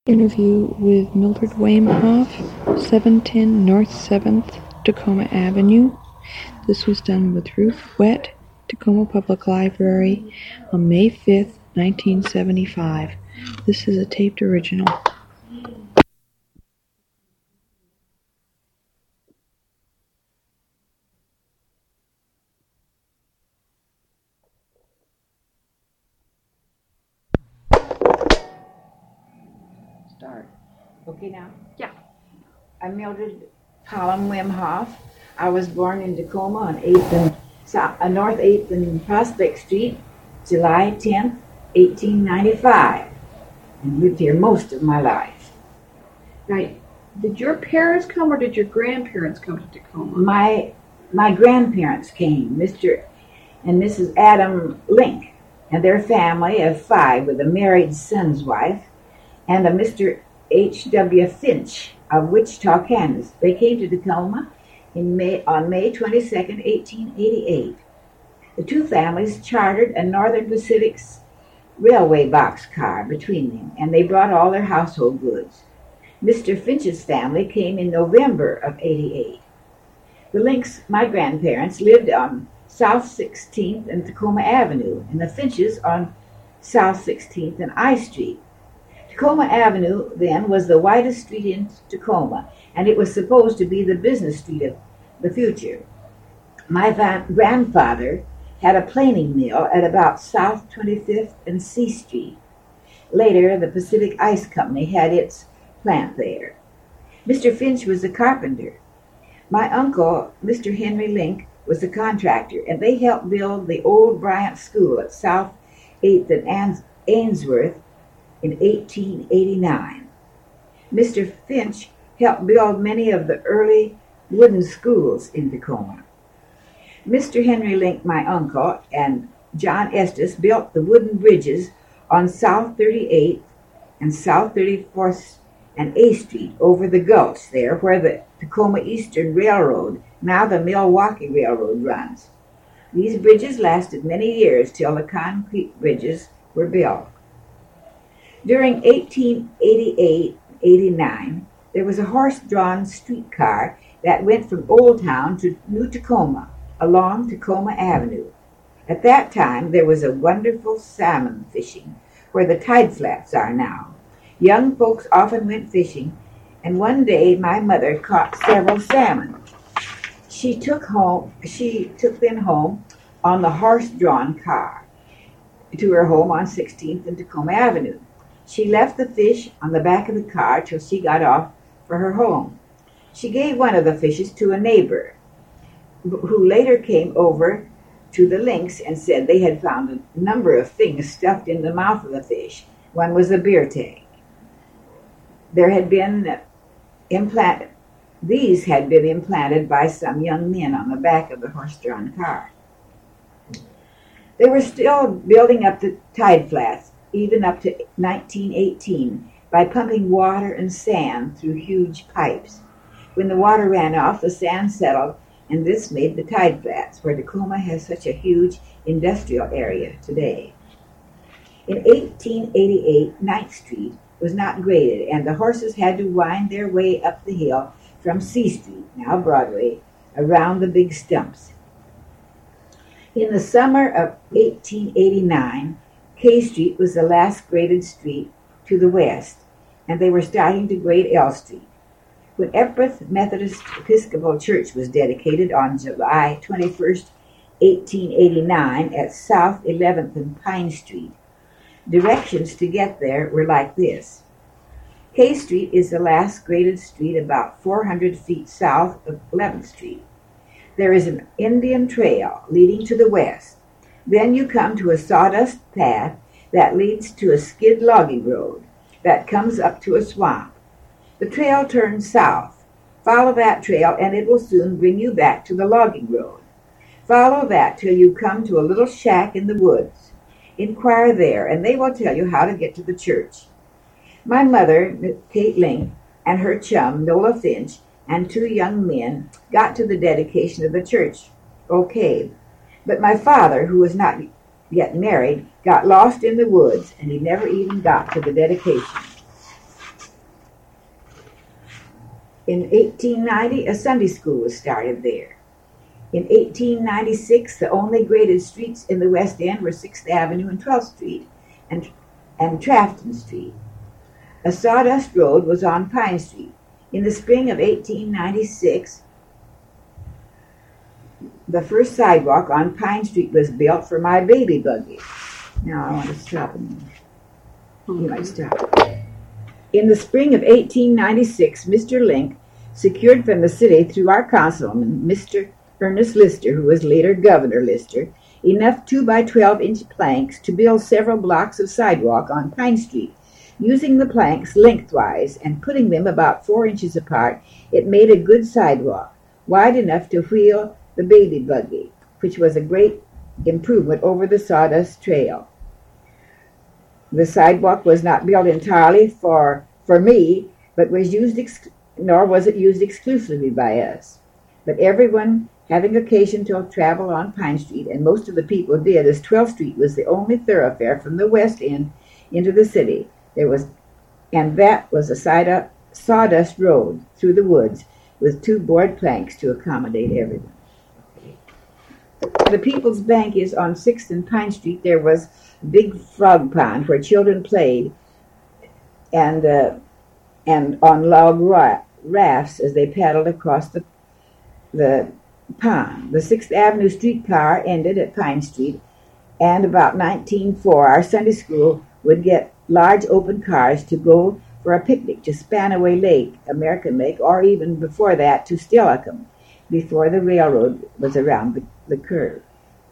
Interview with Mildred Wamehoff, 710 North 7th, Tacoma Avenue. This was done with Ruth Wett, Tacoma Public Library, on May 5th, 1975. This is a taped original. Start. Okay now? Yeah. I'm Mildred Colum Wimhoff. I was born in Tacoma on 8th and North 8th and Prospect Street, July 10th, 1895, and lived here most of my life. Right. Did your parents come or did your grandparents come to Tacoma? My grandparents came, Mr. and Mrs. Adam Link, and their family of 5 with a married son's wife, and a Mr. H.W. Finch of Wichita, Kansas. They came to Tacoma on May 22nd, 1888. The two families chartered a Northern Pacific's railway boxcar between them, and they brought all their household goods. Mr. Finch's family came in November of '88. The Links, my grandparents, lived on South 16th and Tacoma Avenue, and the Finches on South 16th and I Street. Tacoma Avenue, then, was the widest street in Tacoma, and it was supposed to be the business street of the future. My grandfather had a planing mill at about South 25th and C Street. Later, the Pacific Ice Company had its plant there. Mr. Finch was a carpenter. My uncle, Mr. Henry Link, was a contractor, and they helped build the old Bryant School at South 8th and Ainsworth in 1889. Mr. Finch helped build many of the early wooden schools in Tacoma. Mr. Henry Link, my uncle, and John Estes built the wooden bridges on South 38th and South 34th and A Street over the gulch there where the Tacoma Eastern Railroad, now the Milwaukee Railroad, runs. These bridges lasted many years till the concrete bridges were built. During 1888-89, there was a horse-drawn streetcar that went from Old Town to New Tacoma along Tacoma Avenue. At that time, there was a wonderful salmon fishing where the tide flats are now. Young folks often went fishing, and one day my mother caught several salmon. She took them home on the horse-drawn car to her home on 16th and Tacoma Avenue. She left the fish on the back of the car till she got off for her home. She gave one of the fishes to a neighbor, who later came over to the Links and said they had found a number of things stuffed in the mouth of the fish. One was a beer tank. These had been implanted by some young men on the back of the horse-drawn car. They were still building up the tide flats, even up to 1918, by pumping water and sand through huge pipes. When the water ran off, the sand settled, and this made the tide flats, where Tacoma has such a huge industrial area today. In 1888, 9th Street was not graded, and the horses had to wind their way up the hill from C Street, now Broadway, around the big stumps. In the summer of 1889, K Street was the last graded street to the west, and they were starting to grade L Street. When Epworth Methodist Episcopal Church was dedicated on July 21st, 1889 at South 11th and Pine Street, directions to get there were like this. K Street is the last graded street about 400 feet south of 11th Street. There is an Indian trail leading to the west. Then you come to a sawdust path that leads to a skid logging road that comes up to a swamp. The trail turns south. Follow that trail and it will soon bring you back to the logging road. Follow that till you come to a little shack in the woods. Inquire there and they will tell you how to get to the church. My mother, Kate Link, and her chum, Nola Finch, and 2 young men got to the dedication of the church. Okay. But my father, who was not yet married, got lost in the woods, and he never even got to the dedication. In 1890, a Sunday school was started there. In 1896, the only graded streets in the West End were 6th Avenue and 12th Street and Trafton Street. A sawdust road was on Pine Street. In the spring of 1896, the first sidewalk on Pine Street was built for my baby buggy. Now I want to stop a minute. You might stop. In the spring of 1896, Mr. Link secured from the city through our councilman, Mr. Ernest Lister, who was later Governor Lister, enough 2 by 12-inch planks to build several blocks of sidewalk on Pine Street. Using the planks lengthwise and putting them about 4 inches apart, it made a good sidewalk, wide enough to wheel the baby buggy, which was a great improvement over the sawdust trail. The sidewalk was not built entirely for me, but was nor was it used exclusively by us. But everyone having occasion to travel on Pine Street, and most of the people did, as 12th Street was the only thoroughfare from the West End into the city. That was a sawdust road through the woods with 2 board planks to accommodate everyone. The People's Bank is on 6th and Pine Street. There was a big frog pond where children played and on log rafts as they paddled across the pond. The 6th Avenue streetcar ended at Pine Street, and about 1904, our Sunday school would get large open cars to go for a picnic to Spanaway Lake, American Lake, or even before that to Steilacoom, before the railroad was around the curve.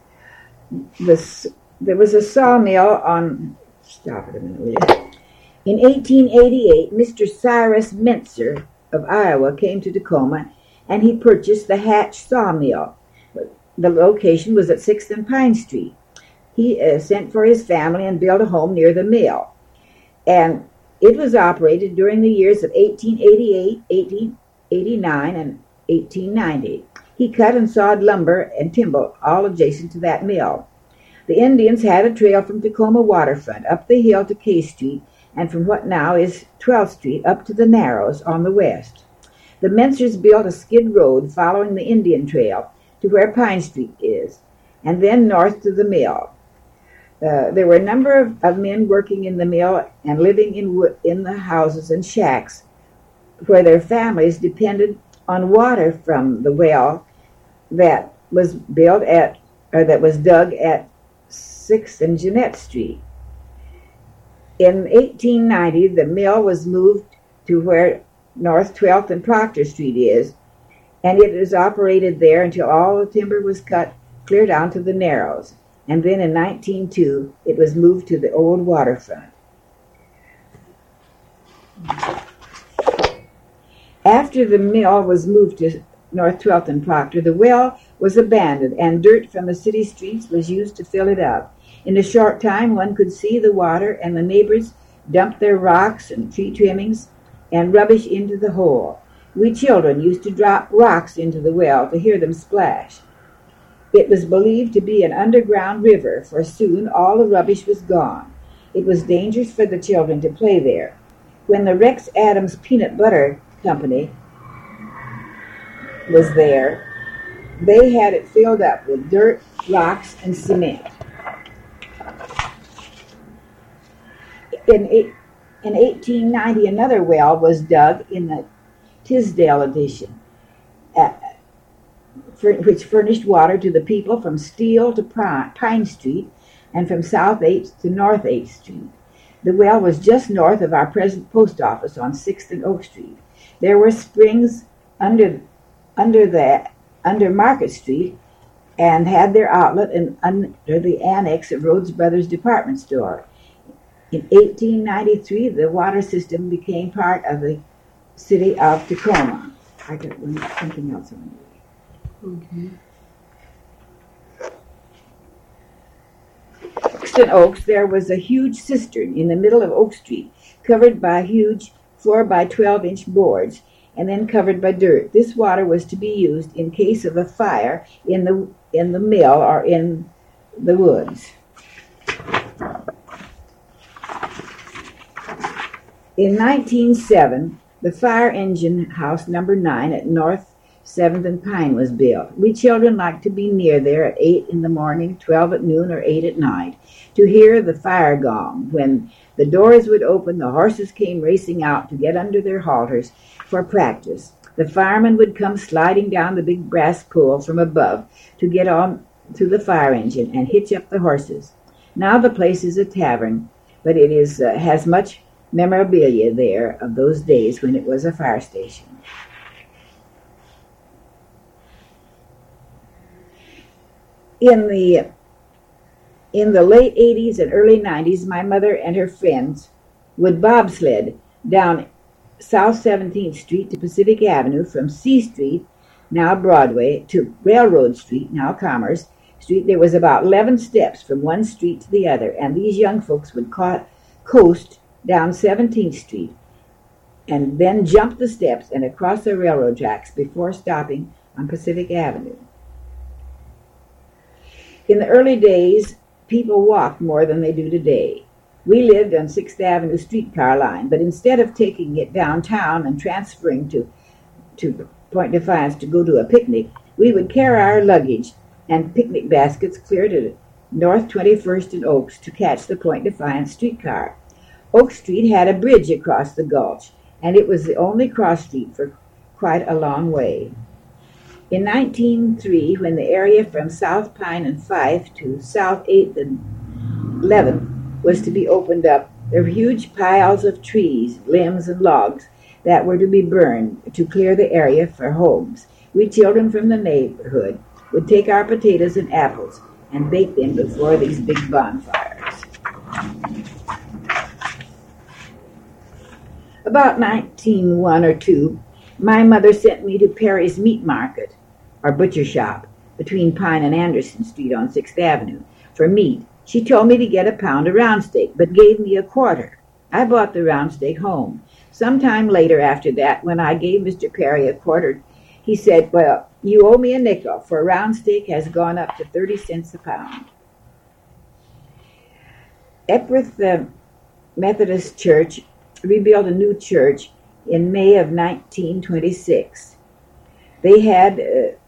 There was a sawmill on... Stop it a minute, will you? In 1888, Mr. Cyrus Mentzer of Iowa came to Tacoma, and he purchased the Hatch Sawmill. The location was at 6th and Pine Street. He sent for his family and built a home near the mill. And it was operated during the years of 1888, 1889, and 1890. He cut and sawed lumber and timber all adjacent to that mill. The Indians had a trail from Tacoma waterfront up the hill to K Street, and from what now is 12th Street up to the Narrows on the west. The Mentzers built a skid road following the Indian Trail to where Pine Street is, and then north to the mill. There were a number of men working in the mill and living in the houses and shacks where their families depended on water from the well that was dug at 6th and Jeanette Street. In 1890, the mill was moved to where North 12th and Proctor Street is, and it was operated there until all the timber was cut clear down to the Narrows. And then in 1902, it was moved to the old waterfront. After the mill was moved to North 12th and Proctor, the well was abandoned, and dirt from the city streets was used to fill it up. In a short time, one could see the water, and the neighbors dumped their rocks and tree trimmings and rubbish into the hole. We children used to drop rocks into the well to hear them splash. It was believed to be an underground river, for soon all the rubbish was gone. It was dangerous for the children to play there. When the Rex Adams Peanut Butter Company was there, they had it filled up with dirt, rocks, and cement. In 1890, another well was dug in the Tisdale addition, which furnished water to the people from Steele to Pine Street and from South 8th to North 8th Street. The well was just north of our present post office on 6th and Oak Street. There were springs under Market Street and had their outlet under the annex of Rhodes Brothers Department Store. In 1893, the water system became part of the city of Tacoma. I got something else on you. Okay. Oxton Oaks, there was a huge cistern in the middle of Oak Street, covered by huge 4 by 12-inch boards, and then covered by dirt. This water was to be used in case of a fire in the mill or in the woods. In 1907, the fire engine house number 9 at North 7th and Pine was built. We children liked to be near there at 8 in the morning, 12 at noon, or 8 at night, to hear the fire gong. When the doors would open, the horses came racing out to get under their halters for practice. The firemen would come sliding down the big brass pole from above to get on to the fire engine and hitch up the horses. Now the place is a tavern, but it has much memorabilia there of those days when it was a fire station. In the late 80s and early 90s, my mother and her friends would bobsled down South 17th Street to Pacific Avenue from C Street, now Broadway, to Railroad Street, now Commerce Street. There was about 11 steps from one street to the other, and these young folks would coast down 17th Street and then jump the steps and across the railroad tracks before stopping on Pacific Avenue. In the early days, people walked more than they do today. We lived on 6th Avenue streetcar line, but instead of taking it downtown and transferring to Point Defiance to go to a picnic, we would carry our luggage and picnic baskets clear to North 21st and Oaks to catch the Point Defiance streetcar. Oak Street had a bridge across the gulch, and it was the only cross street for quite a long way. In 1903, when the area from South Pine and Fife to South 8th and 11th was to be opened up, there were huge piles of trees, limbs, and logs that were to be burned to clear the area for homes. We children from the neighborhood would take our potatoes and apples and bake them before these big bonfires. About 1901 or 2, my mother sent me to Perry's Meat Market, or butcher shop, between Pine and Anderson Street on 6th Avenue, for meat. She told me to get a pound of round steak, but gave me a quarter. I bought the round steak home. Sometime later after that, when I gave Mr. Perry a quarter, he said, "Well, you owe me a nickel, for a round steak has gone up to 30 cents a pound." Epworth Methodist Church rebuilt a new church in May of 1926. They had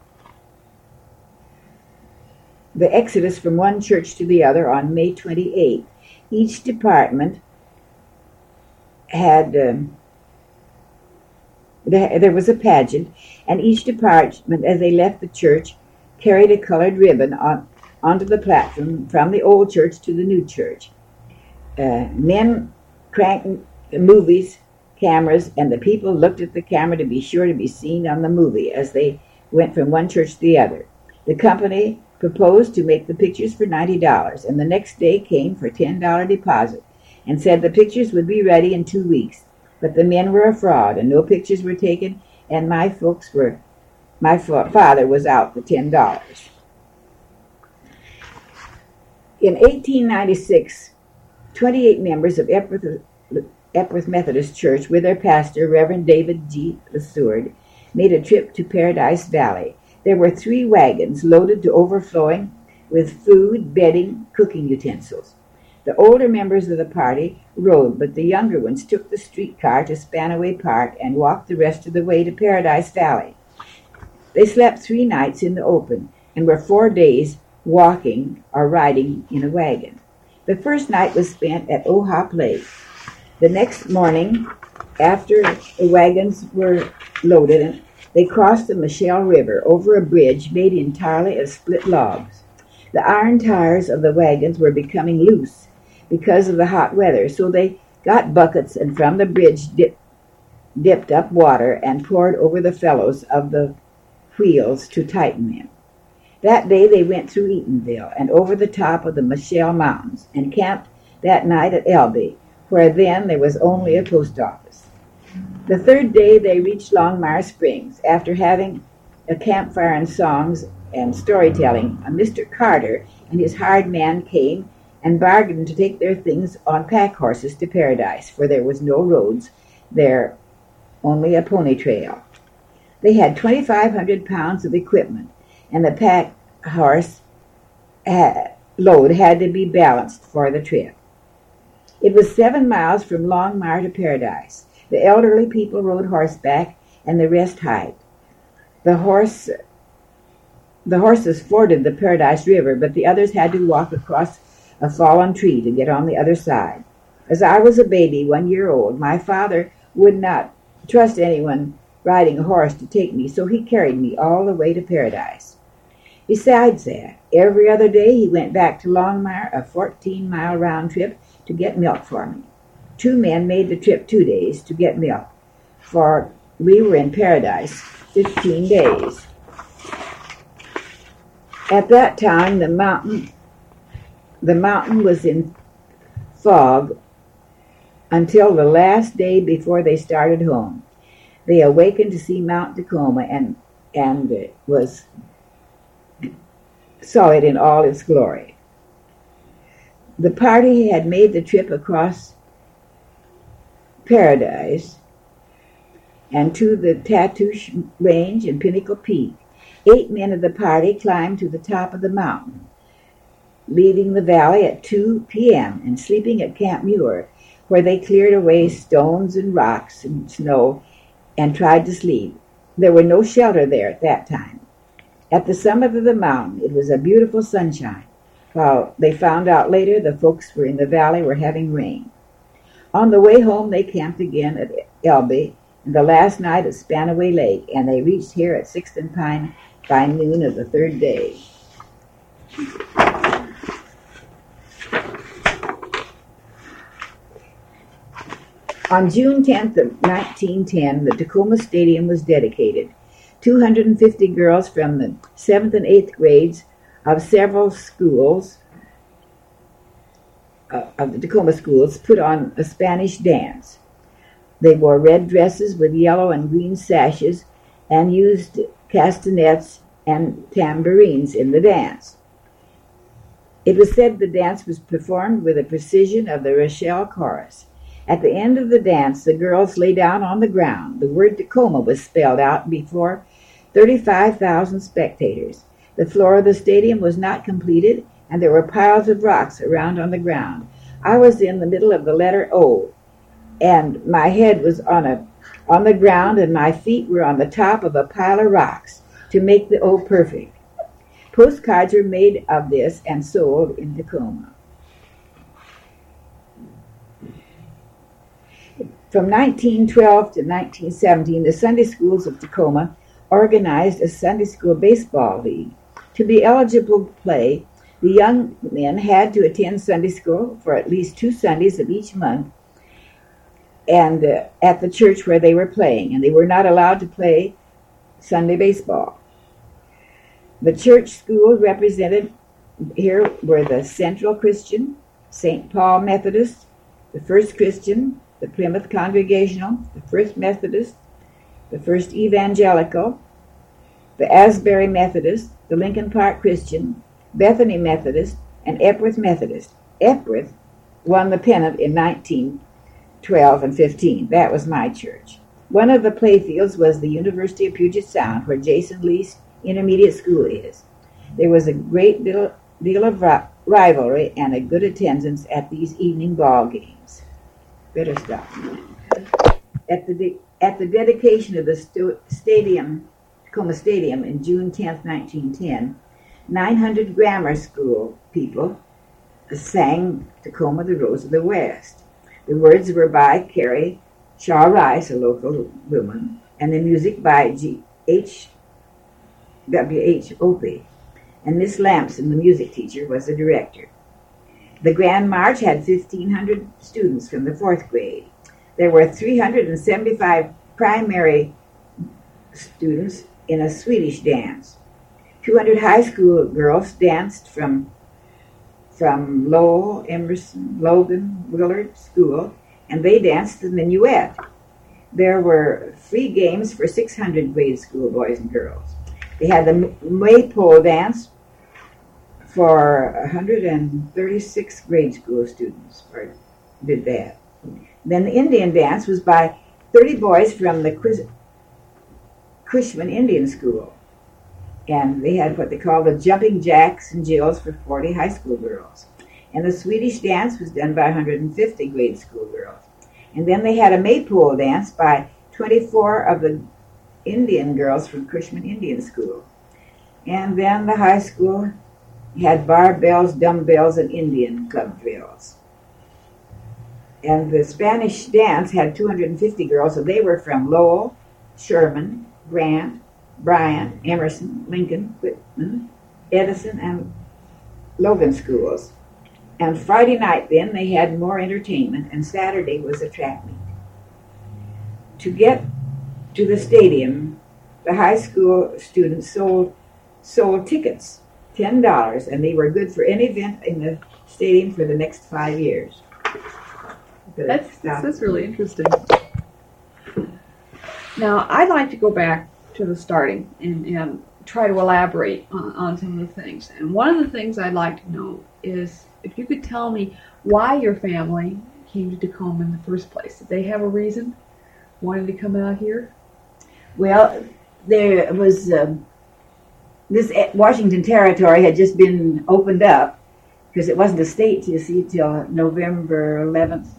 the exodus from one church to the other on May 28th. Each department had, there was a pageant, and each department, as they left the church, carried a colored ribbon onto the platform from the old church to the new church. Men cranked movies, cameras, and the people looked at the camera to be sure to be seen on the movie as they went from one church to the other. The company proposed to make the pictures for $90, and the next day came for $10 deposit and said the pictures would be ready in 2 weeks. But the men were a fraud, and no pictures were taken, and my father was out for $10. In 1896, 28 members of Epworth Methodist Church, with their pastor, Reverend David G. LeSourd, made a trip to Paradise Valley. There were 3 wagons loaded to overflowing with food, bedding, cooking utensils. The older members of the party rode, but the younger ones took the streetcar to Spanaway Park and walked the rest of the way to Paradise Valley. They slept 3 nights in the open and were 4 days walking or riding in a wagon. The first night was spent at Ohop Lake. The next morning, after the wagons were loaded, they crossed the Michelle River over a bridge made entirely of split logs. The iron tires of the wagons were becoming loose because of the hot weather, so they got buckets and from the bridge dipped up water and poured over the felloes of the wheels to tighten them. That day they went through Eatonville and over the top of the Michelle Mountains and camped that night at Elby, where then there was only a post office. The third day they reached Longmire Springs. After having a campfire and songs and storytelling, Mr. Carter and his hired man came and bargained to take their things on pack horses to Paradise, for there was no roads there, only a pony trail. They had 2,500 pounds of equipment, and the pack horse load had to be balanced for the trip. It was 7 miles from Longmire to Paradise. The elderly people rode horseback, and the rest hiked. The horses forded the Paradise River, but the others had to walk across a fallen tree to get on the other side. As I was a baby, 1 year old, my father would not trust anyone riding a horse to take me, so he carried me all the way to Paradise. Besides that, every other day he went back to Longmire, a 14-mile round trip, to get milk for me. 2 men made the trip 2 days to get milk, for we were in Paradise 15 days. At that time, the mountain was in fog until the last day before they started home. They awakened to see Mount Tacoma and saw it in all its glory. The party had made the trip across Paradise and to the Tatoosh Range and Pinnacle Peak. 8 men of the party climbed to the top of the mountain, leaving the valley at 2 p.m. and sleeping at Camp Muir, where they cleared away stones and rocks and snow and tried to sleep. There were no shelter there at that time. At the summit of the mountain, it was a beautiful sunshine, while they found out later the folks in the valley were having rain. On the way home, they camped again at Elbe, and the last night at Spanaway Lake, and they reached here at Sixth and Pine by noon of the 3rd day. On June 10th of 1910, the Tacoma Stadium was dedicated. 250 girls from the 7th and 8th grades of several schools, of the Tacoma schools, put on a Spanish dance. They wore red dresses with yellow and green sashes and used castanets and tambourines in the dance. It was said the dance was performed with the precision of the Rochelle chorus. At the end of the dance, the girls lay down on the ground. The word Tacoma was spelled out before 35,000 spectators. The floor of the stadium was not completed, and there were piles of rocks around on the ground. I was in the middle of the letter O, and my head was on the ground, and my feet were on the top of a pile of rocks to make the O perfect. Postcards were made of this and sold in Tacoma. From 1912 to 1917, the Sunday schools of Tacoma organized a Sunday school baseball league. To be eligible to play, the young men had to attend Sunday school for at least 2 Sundays of each month and at the church where they were playing, and they were not allowed to play Sunday baseball. The church schools represented here were the Central Christian, St. Paul Methodist, the First Christian, the Plymouth Congregational, the First Methodist, the First Evangelical, the Asbury Methodist, the Lincoln Park Christian, Bethany Methodist, and Epworth Methodist. Epworth won the pennant in 1912 and 15. That was my church. One of the playfields was the University of Puget Sound, where Jason Lee's intermediate school is. There was a great deal of rivalry and a good attendance at these evening ball games. Better stop. At the dedication of the Tacoma Stadium in June 10, 1910, 900 grammar school people sang Tacoma, the Rose of the West. The words were by Carrie Shaw Rice, a local woman, and the music by W.H. Opie. And Miss Lamson, the music teacher, was the director. The Grand March had 1,500 students from the 4th grade. There were 375 primary students in a Swedish dance. 200 high school girls danced from Lowell, Emerson, Logan, Willard School, and they danced the minuet. There were free games for 600 grade school boys and girls. They had the maypole dance for 136 grade school students did that. Then the Indian dance was by 30 boys from the Cushman Indian School. And they had what they called the jumping jacks and jills for 40 high school girls. And the Swedish dance was done by 150 grade school girls. And then they had a maypole dance by 24 of the Indian girls from Cushman Indian School. And then the high school had barbells, dumbbells, and Indian club drills. And the Spanish dance had 250 girls, so they were from Lowell, Sherman, Grant, Bryant, Emerson, Lincoln, Whitman, Edison, and Logan schools. And Friday night then they had more entertainment, and Saturday was a track meet. To get to the stadium, the high school students sold tickets, $10, and they were good for any event in the stadium for the next 5 years. That's really interesting. Now, I'd like to go back to the starting and try to elaborate on some of the things. And one of the things I'd like to know is if you could tell me why your family came to Tacoma in the first place. Did they have a reason wanting to come out here? Well, there was this Washington Territory had just been opened up because it wasn't a state, you see, till November 11th,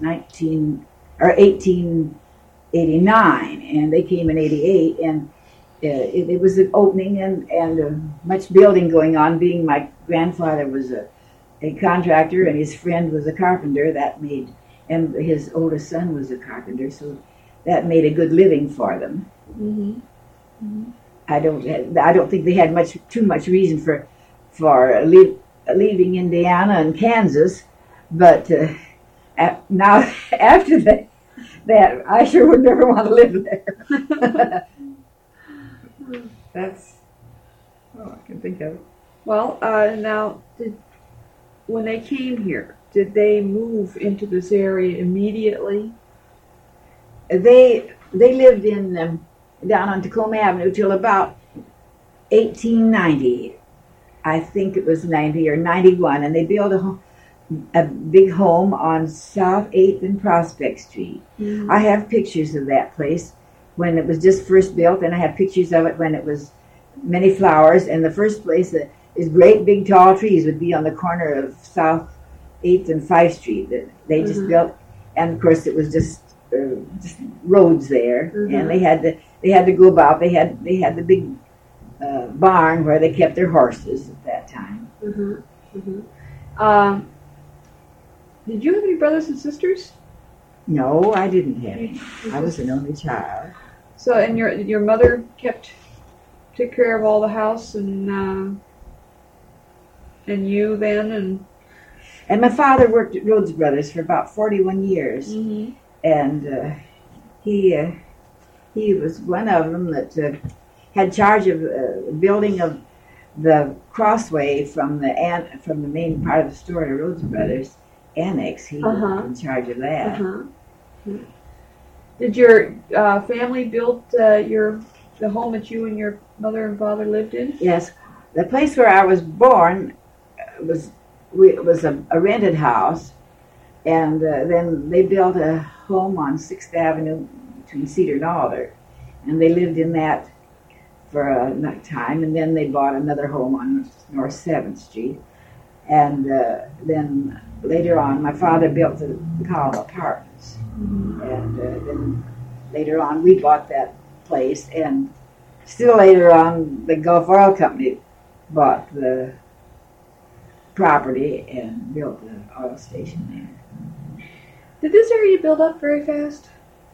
1889, and they came in 88, and it was an opening and much building going on. Being my grandfather was a contractor and his friend was a carpenter, and his oldest son was a carpenter, so that made a good living for them. Mm-hmm. Mm-hmm. I don't think they had too much reason for leaving Indiana and Kansas, but now after that I sure would never want to live there. That's all I can think of. Well, now, when they came here, did they move into this area immediately? They lived in down on Tacoma Avenue till about 1890. I think it was 90 or 91, and they built a big home on South 8th and Prospect Street. Mm-hmm. I have pictures of that place when it was just first built, and I have pictures of it when it was many flowers. And the first place, is great big tall trees would be on the corner of South 8th and 5th Street that they just built. And of course it was just roads there, and they had to go about. They had the big barn where they kept their horses at that time. Did you have any brothers and sisters? No, I didn't have any. I was an only child. So, and your mother took care of all the house and you then and my father worked at Rhodes Brothers for about 41 years, and he was one of them that had charge of building of the crossway from the main part of the store to Rhodes Brothers Annex. He was in charge of that. Did your family build the home that you and your mother and father lived in? Yes, the place where I was born was a rented house, and then they built a home on 6th Avenue between Cedar and Alder, and they lived in that for a time, and then they bought another home on North 7th Street, and then later on my father built the Column Apartments, and then later on we bought that place, and still later on the Gulf Oil Company bought the property and built the oil station there. Did this area build up very fast?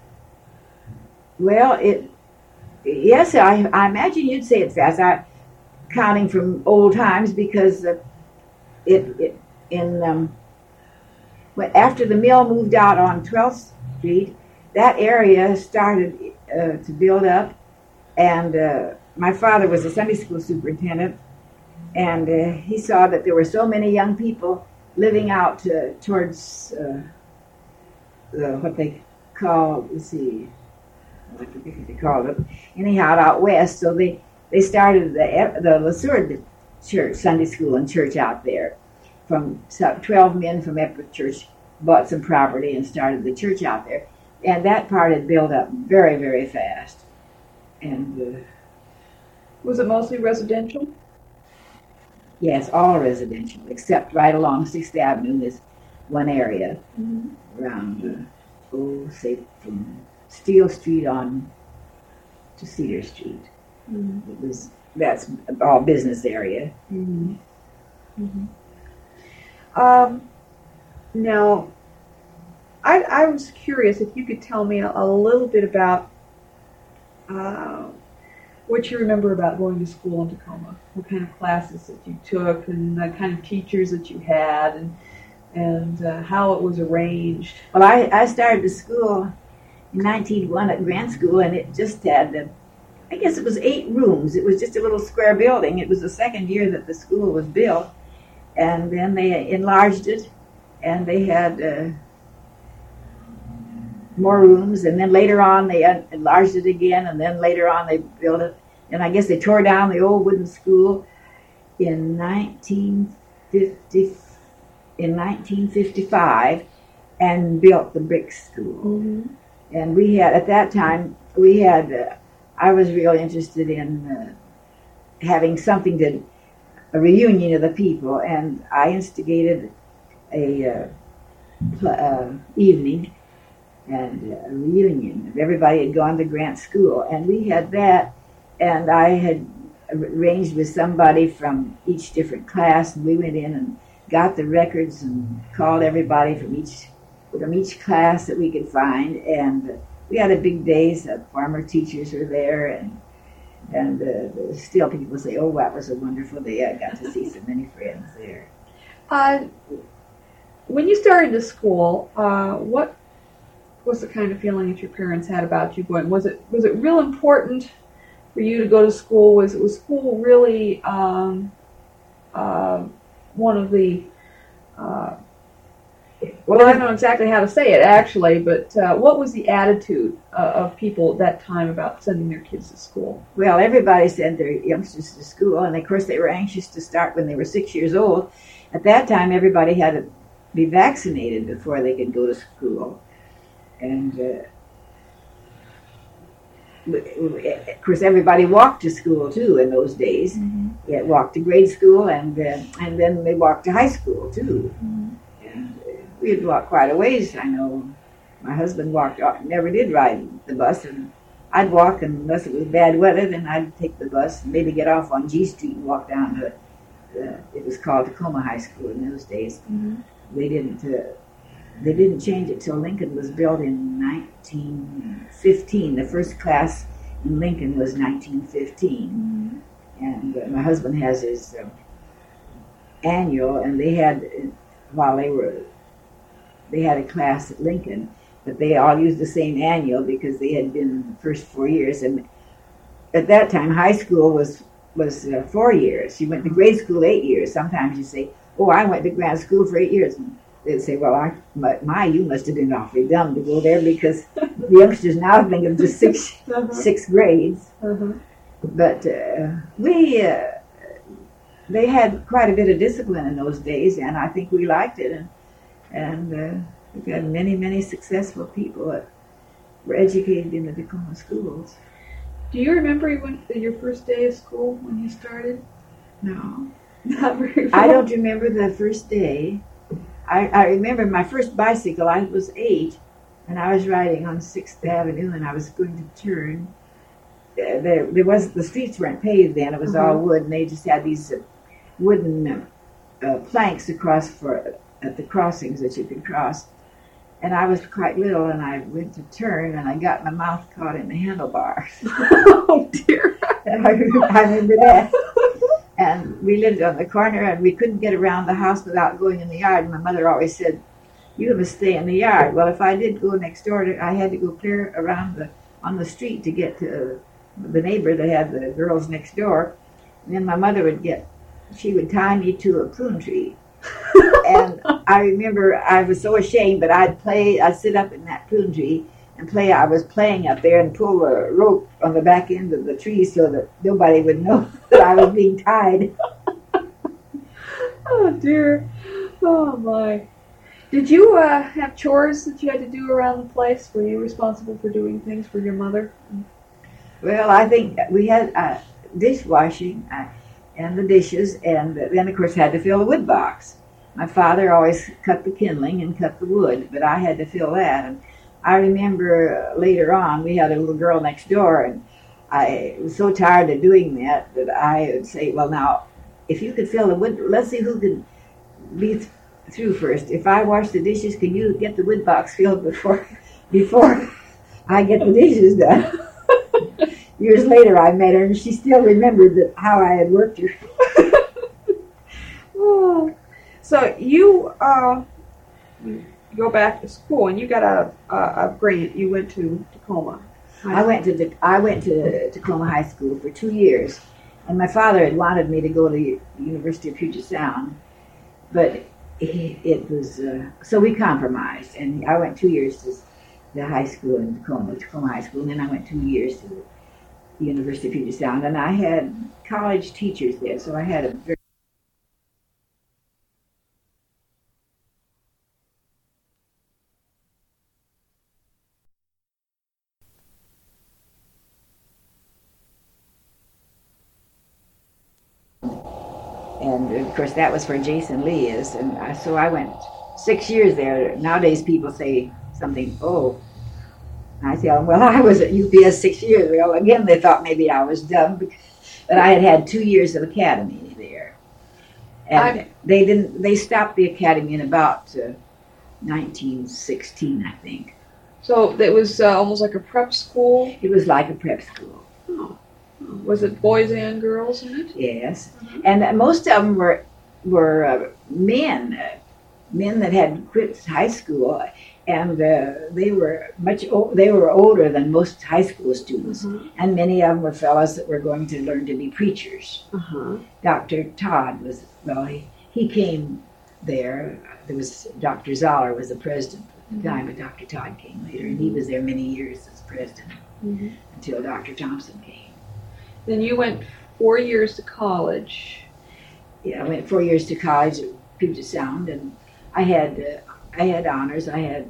Well, yes, I imagine you'd say it fast. Counting from old times, because after the mill moved out on 12th Street, that area started to build up, and my father was a Sunday school superintendent, and he saw that there were so many young people living out towards what they call, I forget what they called it, anyhow, out west. So they started the LeSueur Church, Sunday school and church out there. From 12 men from Epworth Church bought some property and started the church out there. And that part had built up very, very fast. And was it mostly residential? Yes, all residential, except right along 6th Avenue, this one area around say from Steel Street on to Cedar Street. Mm-hmm. That's all business area. Mm-hmm. Mm-hmm. Now, I was curious if you could tell me a little bit about what you remember about going to school in Tacoma. What kind of classes that you took, and the kind of teachers that you had, and how it was arranged. Well, I started the school in 1901 at Grant School, and it just had, I guess it was 8 rooms. It was just a little square building. It was the second year that the school was built, and then they enlarged it, and they had more rooms, and then later on they enlarged it again, and then later on they built it. And I guess they tore down the old wooden school in 1955 and built the brick school. Mm-hmm. And we had, at that time, I was real interested in having something a reunion of the people, and I instigated a evening and a reunion. Everybody had gone to Grant School, and we had that, and I had arranged with somebody from each different class, and we went in and got the records and called everybody from each class that we could find, and we had a big day. So former teachers were there, and still people say, "Oh, that was a wonderful day. I got to see so many friends there." When you started the school, what was the kind of feeling that your parents had about you going? Was it real important for you to go to school? Was school really one of the well, I don't know exactly how to say it actually, but what was the attitude of people at that time about sending their kids to school? Well, everybody sent their youngsters to school, and of course they were anxious to start when they were 6 years old. At that time, everybody had to be vaccinated before they could go to school. And of course, everybody walked to school too in those days. Mm-hmm. Yeah, walked to grade school, and then they walked to high school too. Mm-hmm. And we'd walk quite a ways. I know my husband never did ride the bus, and I'd walk, and unless it was bad weather, then I'd take the bus and maybe get off on G Street and walk down to it was called Tacoma High School in those days. Mm-hmm. They didn't change it till Lincoln was built in 1915. The first class in Lincoln was 1915. Mm-hmm. And my husband has his annual, and they had a class at Lincoln, but they all used the same annual because they had been the first 4 years. And at that time, high school was 4 years. You went to grade school 8 years. Sometimes you say, "Oh, I went to grad school for 8 years." And they'd say, "Well, you must have been awfully dumb to go there," because the youngsters now think of just six grades. Uh-huh. But they had quite a bit of discipline in those days, and I think we liked it. And we've had many successful people that were educated in the Tacoma schools. Do you remember your first day of school when you started? No. Not very well. I don't remember the first day. I remember my first bicycle. I was 8, and I was riding on 6th Avenue, and I was going to turn. The streets weren't paved then. It was all wood, and they just had these wooden planks across at the crossings that you could cross. And I was quite little, and I went to turn, and I got my mouth caught in the handlebars. Oh dear! I remember that. And we lived on the corner, and we couldn't get around the house without going in the yard. And my mother always said, "You must stay in the yard." Well, if I did go next door, I had to go clear around on the street to get to the neighbor that had the girls next door. And then my mother would tie me to a prune tree. And I remember I was so ashamed, but I'd sit up in that prune tree and play. I was playing up there and pull a rope on the back end of the tree so that nobody would know that I was being tied. Oh dear. Oh my. Did you have chores that you had to do around the place? Were you responsible for doing things for your mother? Well, I think we had dishwashing and the dishes, and then of course had to fill the wood box. My father always cut the kindling and cut the wood, but I had to fill that. And I remember later on we had a little girl next door, and I was so tired of doing that I would say, well, now, if you could fill the wood, let's see who can be through first. If I wash the dishes, can you get the wood box filled before I get the dishes done? Years later, I met her, and she still remembered how I had worked her. Oh. So you go back to school, and you got a grant. You went to Tacoma. I went to Tacoma High School for 2 years, and my father had wanted me to go to the University of Puget Sound, but it was so we compromised, and I went 2 years to the high school in Tacoma High School, and then I went 2 years to the University of Puget Sound, and I had college teachers there, so I had a very and of course that was where Jason Lee is, and so I went 6 years there. Nowadays people say something, oh, and I tell them, well, I was at UPS 6 years. Well, again, they thought maybe I was dumb, but I had 2 years of academy there, and they stopped the academy in about 1916, I think. So it was almost like a prep school? It was like a prep school. Oh. Was it boys and girls in it? Yes, and most of them were men that had quit high school, and they were older than most high school students, and many of them were fellows that were going to learn to be preachers. Dr. Todd he came there. There was Dr. Zoller was the president at the time, but Dr. Todd came later, and he was there many years as president until Dr. Thompson came. Then you went 4 years to college. Yeah, I went 4 years to college at Puget Sound, and I had honors. I had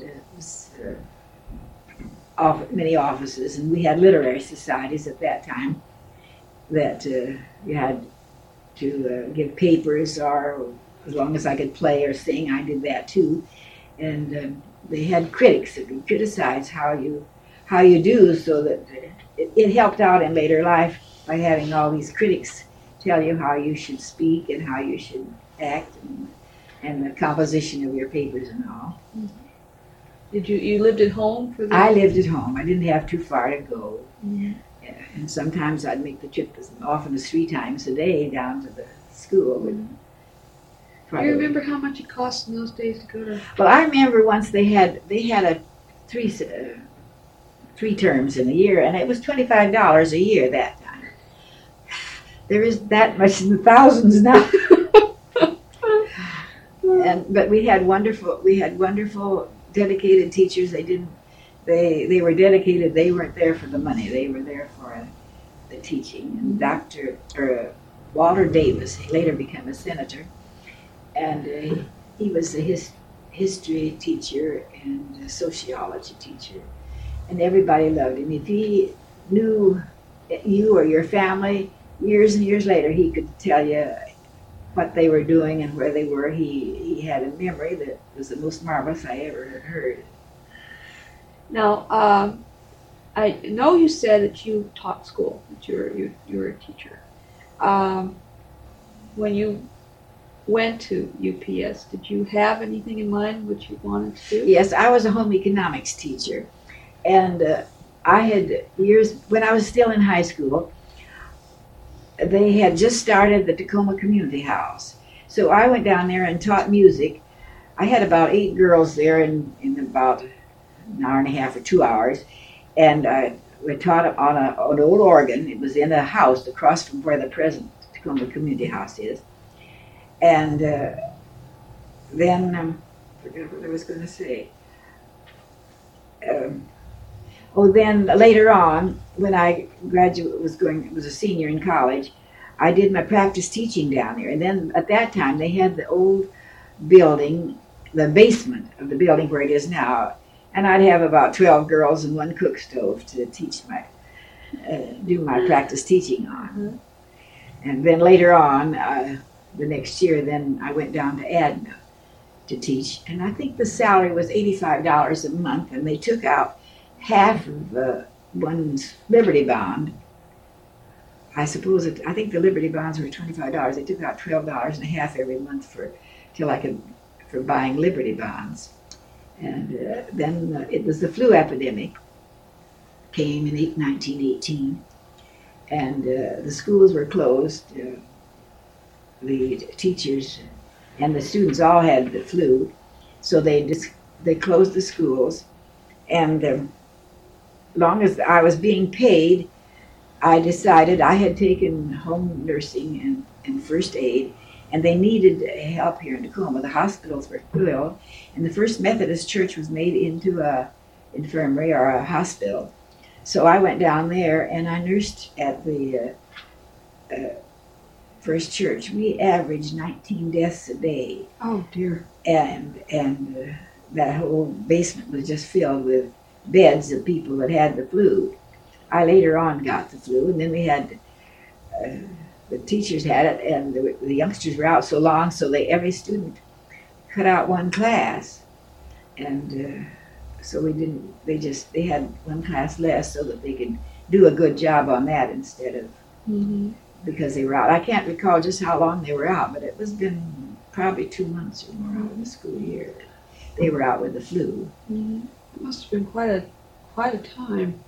many offices, and we had literary societies at that time that you had to give papers, or as long as I could play or sing, I did that too. And they had critics that would criticize how you do, so that it helped out in later life by having all these critics tell you how you should speak and how you should act, and the composition of your papers and all. Did you lived at home for that? I lived at home. I didn't have too far to go. And sometimes I'd make the trip as often as 3 times a day down to the school. Do you remember how much it cost in those days to go to? Well, I remember once they had a three terms in a year, and it was $25 a year that time. There is that much in the thousands now. But we had wonderful dedicated teachers. They were dedicated. They weren't there for the money. They were there for the teaching. And Dr. Walter Davis, he later became a senator, and he was a history teacher and a sociology teacher, and everybody loved him. If he knew you or your family, years and years later, he could tell you what they were doing and where they were. He had a memory that was the most marvelous I ever heard. Now, I know you said that you taught school, that you were a teacher. When you went to UPS, did you have anything in mind what you wanted to do? Yes, I was a home economics teacher, and I had years when I was still in high school. They had just started the Tacoma Community House. So I went down there and taught music. I had about 8 girls there in about an hour and a half or 2 hours. And we taught on an old organ. It was in a house across from where the present Tacoma Community House is. And then, I forgot what I was going to say. Then later on, when I was a senior in college, I did my practice teaching down there. And then at that time, they had the old building, the basement of the building where it is now. And I'd have about 12 girls and 1 cook stove to teach do my practice teaching on. And then later on, the next year, then I went down to Adna. to teach, and I think the salary was $85 a month, and they took out half of one's Liberty bond. I think the Liberty bonds were $25. They took out $12 and a half every month for buying Liberty bonds. And then it was the flu epidemic, came in 1918, and the schools were closed. The teachers and the students all had the flu, so they closed the schools. And long as I was being paid, I decided I had taken home nursing and first aid, and they needed help here in Tacoma. The hospitals were full, and the First Methodist Church was made into a infirmary or a hospital. So I went down there and I nursed at the First Church. We averaged 19 deaths a day. Oh dear. And that whole basement was just filled with beds of people that had the flu. I later on got the flu, and then we had the teachers had it, and the youngsters were out so long, so every student cut out one class, and so they had one class less so that they could do a good job on that instead of because they were out. I can't recall just how long they were out, but it was been probably 2 months or more out of the school year that they were out with the flu. It must have been quite a time.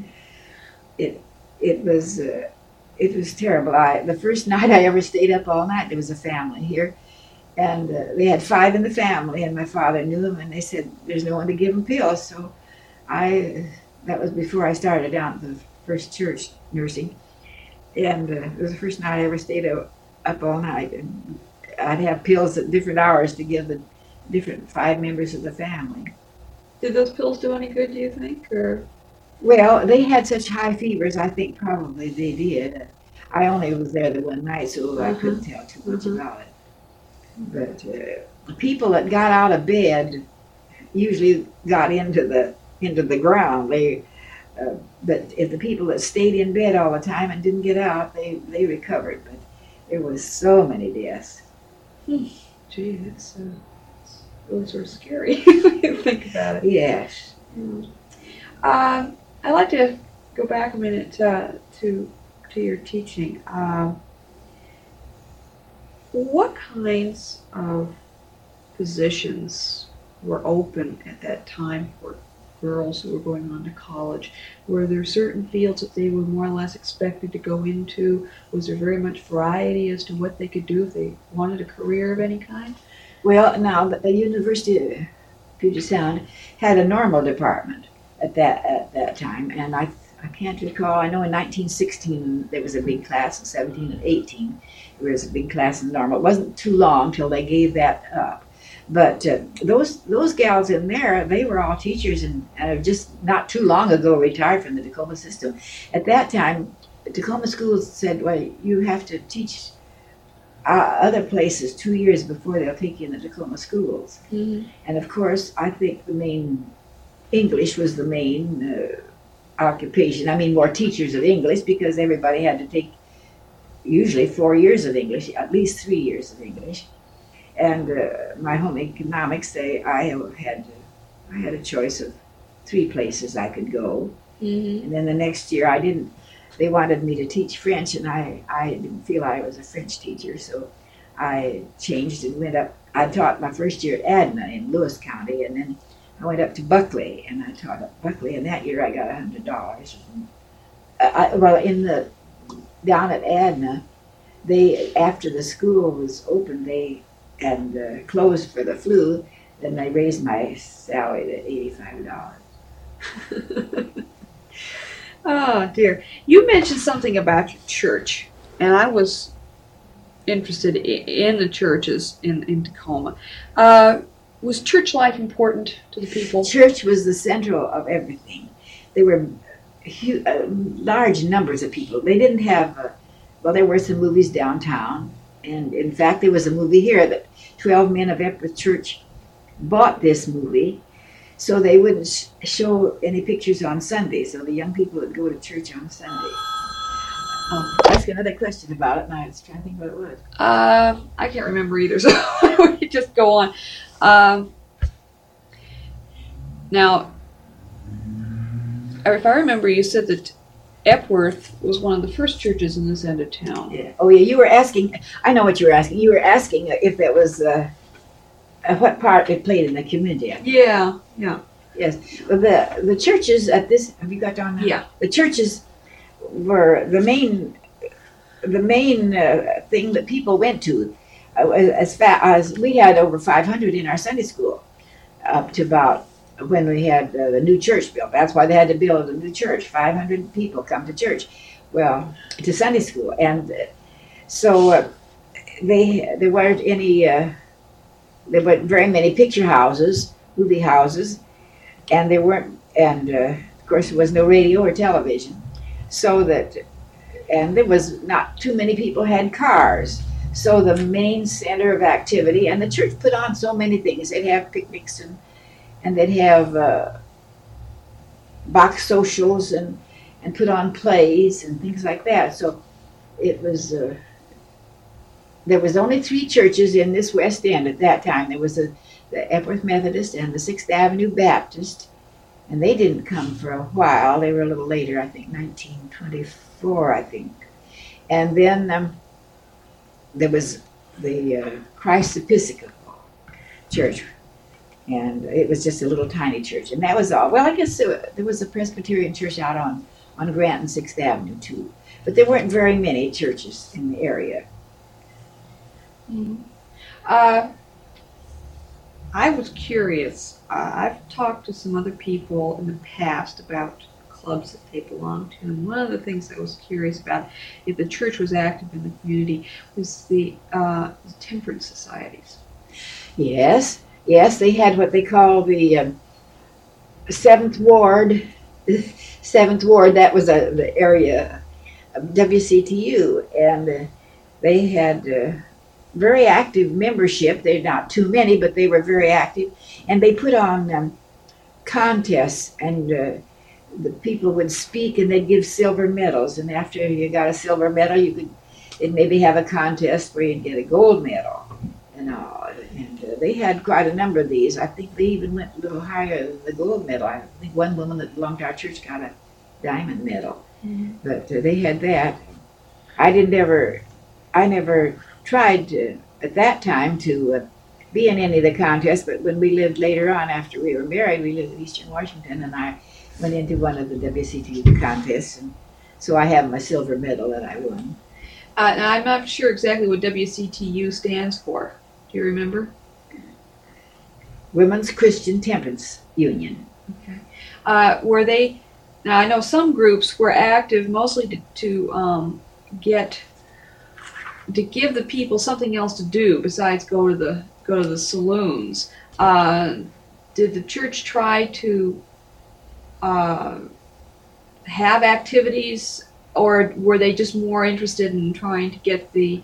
It was terrible. The first night I ever stayed up all night, there was a family here, and they had 5 in the family, and my father knew them, and they said there's no one to give them pills. So that was before I started down at the First Church nursing, and it was the first night I ever stayed up all night, and I'd have pills at different hours to give the different 5 members of the family. Did those pills do any good, do you think, or? Well, they had such high fevers, I think probably they did. I only was there the one night, so I couldn't tell too much about it. But people that got out of bed usually got into the ground. But if the people that stayed in bed all the time and didn't get out, they recovered. But there was so many deaths. Gee, that's really sort of scary when you think about it. Yes. I'd like to go back a minute to your teaching. What kinds of positions were open at that time for girls who were going on to college? Were there certain fields that they were more or less expected to go into? Was there very much variety as to what they could do if they wanted a career of any kind? Well, now the University of Puget Sound had a normal department at that time, and I can't recall. I know in 1916 there was a big class, in 17 and 18 there was a big class in normal. It wasn't too long till they gave that up. But those gals in there, they were all teachers and just not too long ago retired from the Tacoma system. At that time, the Tacoma schools said, well, you have to teach other places 2 years before they'll take you in the Tacoma schools. And of course, I think English was the main occupation. I mean, more teachers of English, because everybody had to take usually 4 years of English, at least 3 years of English. And my home economics, I had a choice of 3 places I could go. And then the next year they wanted me to teach French, and I didn't feel I was a French teacher, so I changed and went up. I taught my first year at Adna in Lewis County, and then I went up to Buckley, and I taught at Buckley, and that year I got $100. Down at Adna, after the school was open, and closed for the flu, then they raised my salary to $85. Oh dear. You mentioned something about your church, and I was interested in the churches in Tacoma. Was church life important to the people? Church was the central of everything. There were large numbers of people. They didn't have, there were some movies downtown, and in fact there was a movie here that 12 Men of Epworth Church bought this movie so they wouldn't show any pictures on Sunday, so the young people would go to church on Sunday. ask another question about it, and I was trying to think what it was. I can't remember either, so we just go on. Now, if I remember, you said that Epworth was one of the first churches in this end of town. Yeah. Oh, yeah. You were asking. I know what you were asking. You were asking if it was what part it played in the community. Yeah. Yes. The churches at this. Have you got down there? Yeah. The churches were the main thing that people went to. As far as we had over 500 in our Sunday school, up to about when we had the new church built. That's why they had to build a new church. 500 people come to church, well, to Sunday school, and so there weren't very many picture houses, movie houses, and there weren't, and of course there was no radio or television, so that, and there was not too many people had cars. So the main center of activity, and the church put on so many things. They'd have picnics and they'd have box socials and put on plays and things like that. So it was, there was only 3 churches in this West End at that time. There was the Epworth Methodist and the 6th Avenue Baptist, and they didn't come for a while. They were a little later, I think 1924, I think. And then there was the Christ Episcopal Church, and it was just a little tiny church, and that was all. Well, I guess there was a Presbyterian church out on Grant and 6th Avenue too, but there weren't very many churches in the area. Mm-hmm. I was curious. I've talked to some other people in the past about clubs that they belonged to, and one of the things I was curious about, if the church was active in the community, was the temperance societies. Yes, they had what they call the 7th Ward. 7th Ward, that was the area of WCTU, and they had very active membership. They're not too many, but they were very active, and they put on contests, and the people would speak and they'd give silver medals, and after you got a silver medal, they'd maybe have a contest where you'd get a gold medal and all. And they had quite a number of these. I think they even went a little higher than the gold medal. I think one woman that belonged to our church got a diamond medal. Mm-hmm. But they had that. I never tried to, at that time, to be in any of the contests, but when we lived later on, after we were married, we lived in Eastern Washington, and I went into one of the WCTU contests, and so I have my silver medal that I won. Now, I'm not sure exactly what WCTU stands for. Do you remember? Women's Christian Temperance Union. Okay. Were they? Now, I know some groups were active mostly to give the people something else to do besides go to the saloons. Did the church try to have activities, or were they just more interested in trying to get the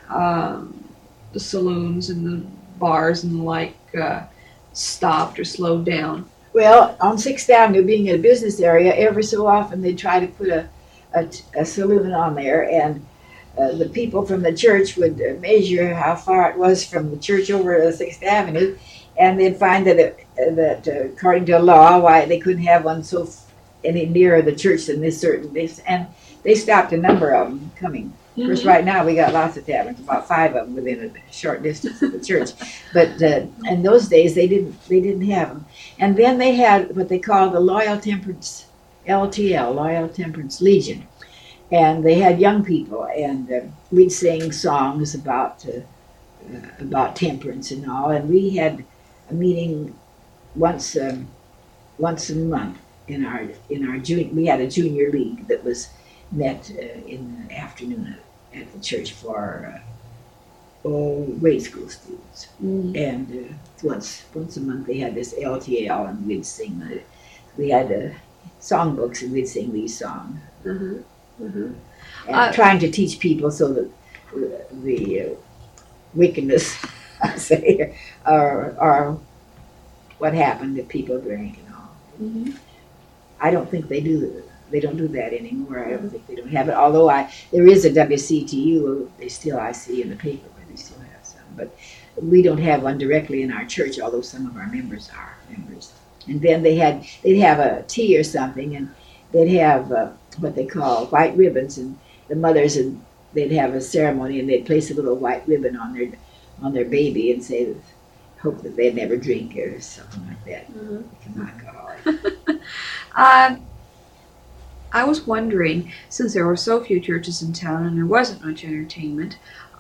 saloons and the bars and the like stopped or slowed down? Well, on 6th Avenue, being a business area, every so often they'd try to put a saloon on there, and the people from the church would measure how far it was from the church over to 6th Avenue, and they'd find that according to law, why they couldn't have one so any nearer the church than this certain this, and they stopped a number of them coming. Mm-hmm. Of course, right now we got lots of taverns, about 5 of them within a short distance of the church. But in those days, they didn't have them. And then they had what they called the Loyal Temperance LTL, Loyal Temperance Legion, and they had young people, and we'd sing songs about temperance and all. And we had a meeting once a month in our we had a junior league that was met in the afternoon at the church for grade school students. Mm. And once a month they had this LTL, and we'd sing. We had songbooks, and we'd sing these songs. Mm-hmm. Mm-hmm. And trying to teach people so that the wickedness, I say, or what happened that people drink and all. Mm-hmm. I don't think they do they don't do that anymore. I don't think they don't have it. Although there is a WCTU. They still I see in the paper, but they still have some. But we don't have one directly in our church, although some of our members are members. And then they'd have a tea or something, and they'd have what they call white ribbons, and the mothers, and they'd have a ceremony, and they'd place a little white ribbon on their baby and say that, hope that they'd never drink or something like that. Become alcoholic. I was wondering, since there were so few churches in town and there wasn't much entertainment,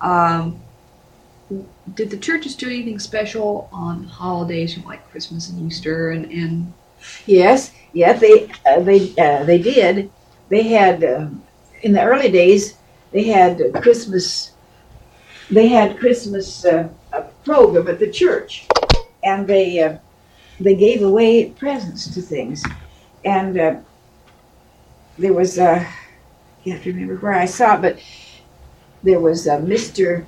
did the churches do anything special on holidays, like Christmas and Easter and Yes, they did. They had in the early days. They had Christmas. They had Christmas program at the church, and they gave away presents to things, and there was I can't remember where I saw it, but there was Mr.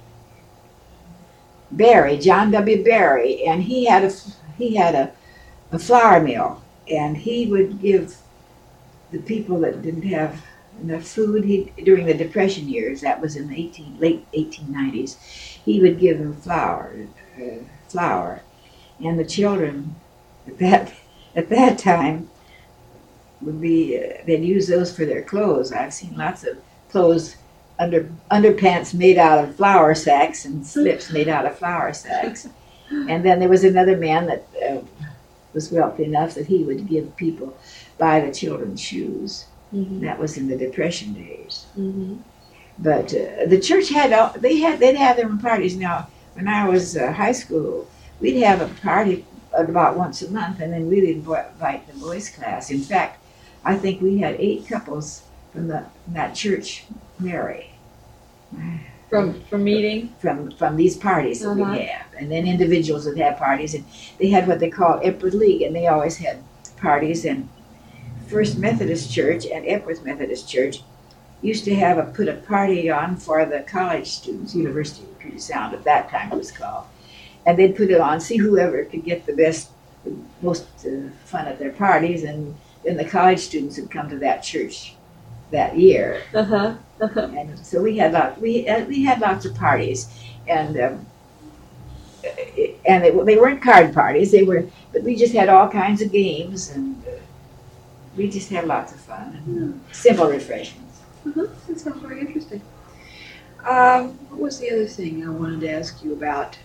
Barry, John W. Barry, and he had a flour mill, and he would give the people that didn't have enough food. During the Depression years, that was in the late 1890s, he would give them flour, and the children at that time would be they'd use those for their clothes. I've seen lots of clothes, underpants made out of flour sacks and slips made out of flour sacks. And then there was another man that was wealthy enough that he would buy the children shoes. That was in the Depression days. But the church they'd have their own parties. Now, when I was high school, we'd have a party about once a month, and then we'd invite the boys' class. In fact, I think we had 8 couples from that church marry. from meeting From these parties that we have. And then individuals would have parties, and they had what they call Epworth League, and they always had parties. And First Methodist Church and Epworth Methodist Church used to put a party on for the college students, University of Puget Sound at that time it was called. And they'd put it on, see whoever could get the most fun at their parties, and then the college students would come to that church that year. And so we had lots of parties, and they weren't card parties. But we just had all kinds of games, and we just had lots of fun and simple refreshments. That sounds very interesting. What was the other thing I wanted to ask you about?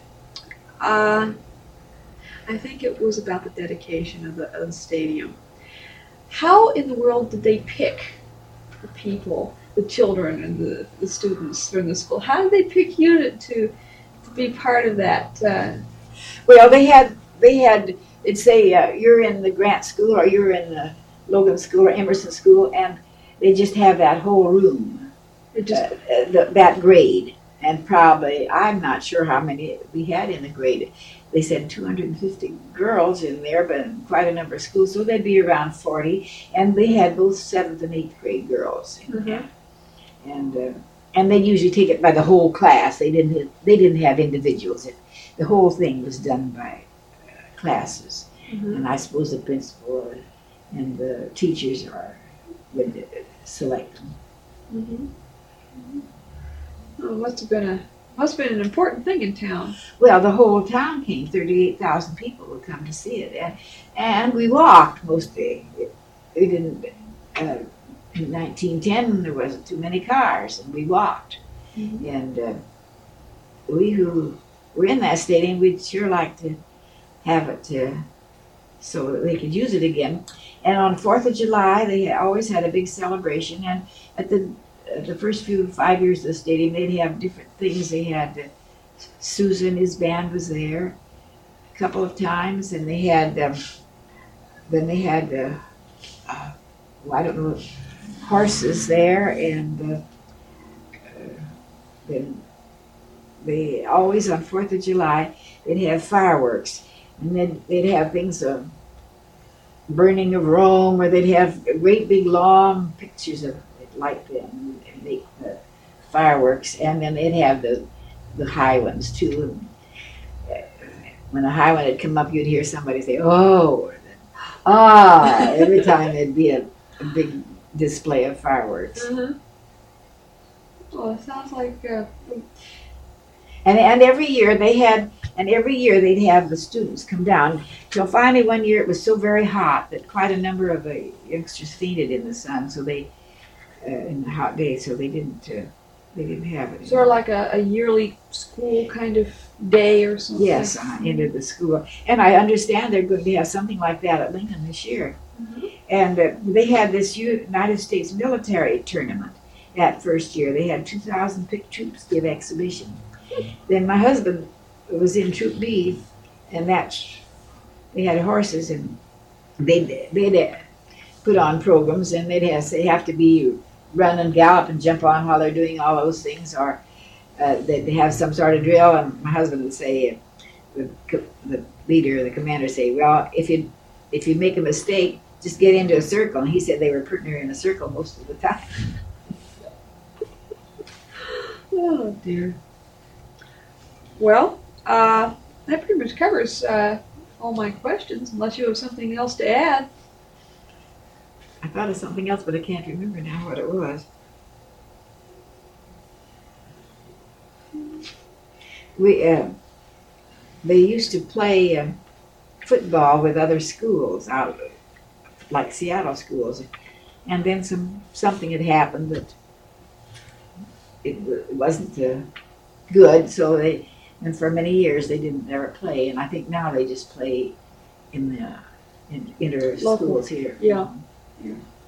I think it was about the dedication of the stadium. How in the world did they pick the people, the children and the students from the school? How did they pick you to be part of that? Well, they had it'd say you're in the Grant School, or you're in the Logan School or Emerson School, and they just have that whole room, that grade. And probably, I'm not sure how many we had in the grade. They said 250 girls in there, but quite a number of schools, so they'd be around 40. And they had both 7th and 8th grade girls in there. And they usually take it by the whole class. They didn't have individuals. The whole thing was done by classes. And I suppose the principal and the teachers would select them. Oh, must have been an important thing in town. Well, the whole town came. 38,000 people would come to see it, and we walked mostly. We didn't. In 1910, there wasn't too many cars, and we walked. And we who were in that stadium, we'd sure like to have it so that they could use it again. And on 4th of July, they always had a big celebration, and at the first 5 years of the stadium, they'd have different things. They had Susan, his band was there a couple of times, and they had I don't know, horses there, and then they always on 4th of July they'd have fireworks, and then they'd have things of burning of Rome, or they'd have great big long pictures of it like them and make the fireworks, and then they'd have the high ones too. And when a high one had come up, you'd hear somebody say, "Oh," or "Ah," every time there'd be a a big display of fireworks. Well, it sounds like And every year they'd have the students come down. Till finally one year it was so very hot that quite a number of the youngsters fainted in the sun. So they, in the hot days, so they didn't have it. sort of like a yearly school kind of day or something. Yes, into the school. And I understand they're going to have something like that at Lincoln this year. And they had this United States military tournament that first year. They had 2,000 picked troops give exhibition. Then my husband was in Troop B, and they had horses, and they'd put on programs, and they have to be run and gallop and jump on while they're doing all those things, or they'd have some sort of drill. And my husband would say, the leader, the commander, say, well, if you make a mistake, just get into a circle. And he said they were putting her in a circle most of the time. Oh dear. Well, that pretty much covers all my questions, unless you have something else to add. I thought of something else, but I can't remember now what it was. They used to play football with other schools out, like Seattle schools, and then something had happened that it wasn't good, so and for many years they didn't ever play, and I think now they just play in the inter schools here. Yeah.